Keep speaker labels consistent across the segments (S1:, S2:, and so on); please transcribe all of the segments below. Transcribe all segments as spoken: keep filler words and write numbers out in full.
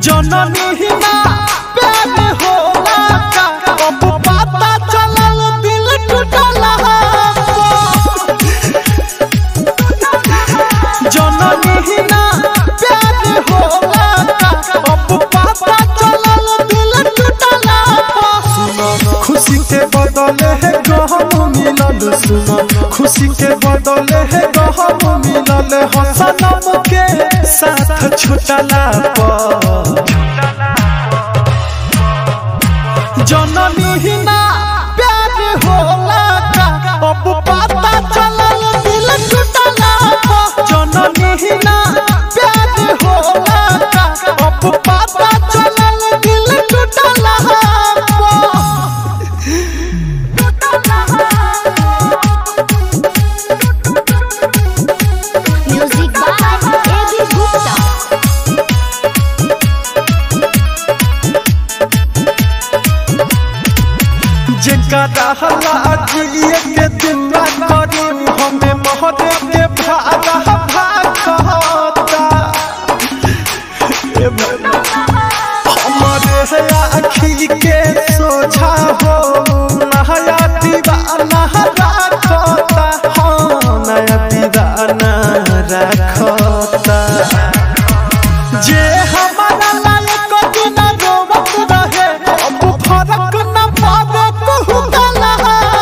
S1: जननी ही ना प्यार होला का अब पता चलल दिल टूटला जननी ही ना प्यार होला का अब पता चलल दिल टूटला खुशी के बदले है गम मिलल सुनो खुशी के बदले है गम मिलल हसनम के साथ छुटला जननी ही ना प्यार होला का अब पता चलल दिल टूटला जननी ही ना प्यार होला का अब पता चलल दिल टूटला
S2: म्यूजिक बाय एबी गुप्ता
S1: जेकरा हल्ला जिए के दिन करी हमें महादेव के भागा भागता हमारे आखी के सोझा हो नया दीवाना रखता हाँ नया दीवाना रखता जे हमारा लायक दिन रोवत रहे अब फरक न पावे कहूतला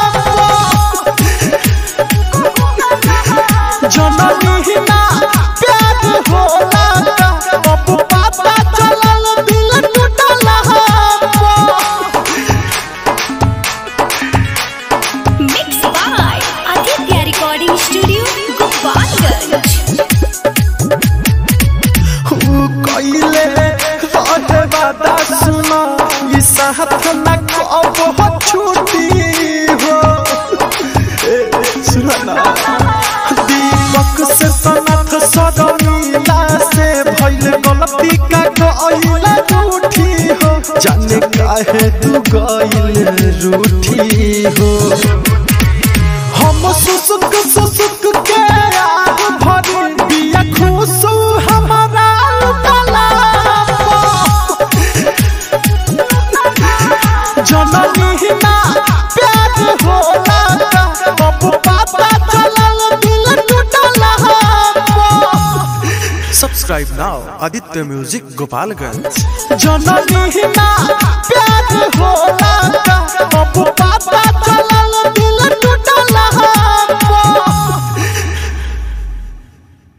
S1: जननी ही ना प्यार होला का अब पता चलल दिल टूटला
S2: mix by Aditya recording studio Gopalganj
S1: कइले तोरे वादा सुना ई साथ न कब छूटी हो सुना ना दीपक से सनत सदनीला से भइल गलती का गइल रूठी हो जाने काहे तू गइल रूठी हो हम सुसुक सुसुक के आग भरी बिया खुशू हमारा उतला जननी ही ना प्यार होला का अब पता चलल दिल टूटला
S3: Subscribe now, Aditya Music Gopalganj.
S1: जननी ही ना प्यार होला